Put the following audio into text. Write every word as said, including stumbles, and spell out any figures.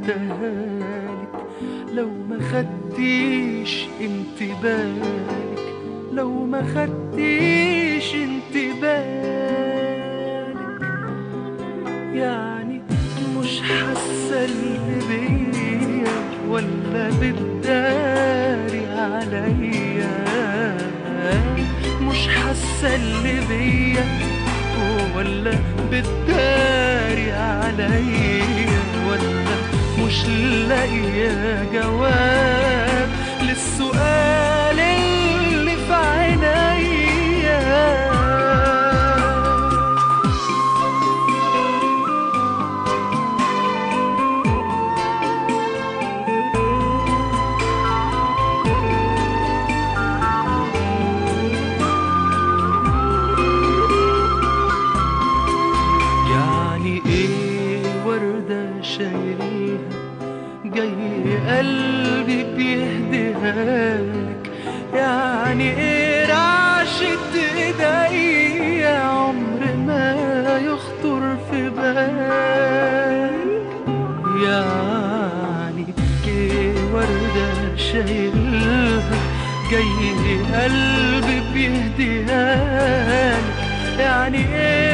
ادهالك لو ما خدتيش انت بالك، لو ما خدتيش انت بالك. يعني مش حاسه اللي بيا ولا بتداري عليا، مش حاسه اللي بيا ولا بتداري عليا، ولا مش لاقيه جواب للسؤال اللي في عينيا. شايلها جاي قلبي بيهديها لك، يعني ايه رعشة ايديا عمر ما يخطر في بالك. يعني ايه وردة شايلها جاي قلبي بيهديها لك، يعني ايه